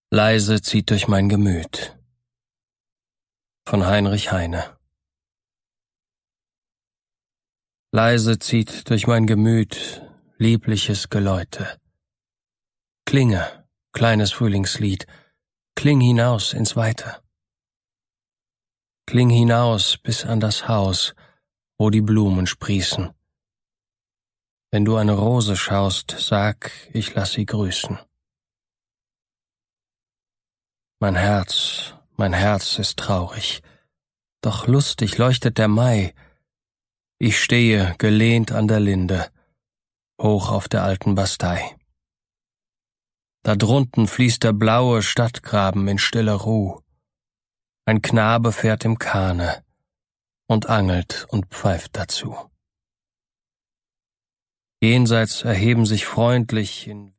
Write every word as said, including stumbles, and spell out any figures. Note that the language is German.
Leise zieht durch mein Gemüt. Von Heinrich Heine. Leise zieht durch mein Gemüt liebliches Geläute. Klinge, kleines Frühlingslied, kling hinaus ins Weite. Kling hinaus bis an das Haus, wo die Blumen sprießen. Wenn du eine Rose schaust, sag, ich lass sie grüßen. Mein Herz, mein Herz ist traurig, doch lustig leuchtet der Mai. Ich stehe, gelehnt an der Linde, hoch auf der alten Bastei. Da drunten fließt der blaue Stadtgraben in stiller Ruh. Ein Knabe fährt im Kahne und angelt und pfeift dazu. Jenseits erheben sich freundlich in